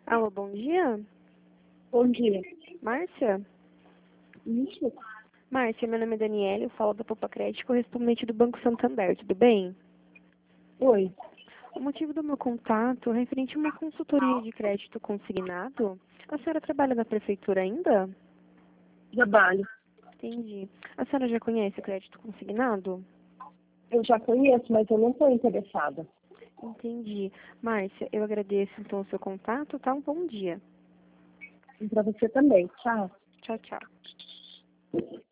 Alô, bom dia? Bom dia. Márcia? Isso? Márcia, meu nome é Daniela, eu falo da Poupa Crédito, correspondente do Banco Santander, tudo bem? Oi. O motivo do meu contato é referente a uma consultoria de crédito consignado. A senhora trabalha na prefeitura ainda? Trabalho. Entendi. A senhora já conhece o crédito consignado? Eu já conheço, mas eu não estou interessada. Entendi. Márcia, eu agradeço então o seu contato, tá? Um bom dia. E para você também. Tchau. Tchau, tchau.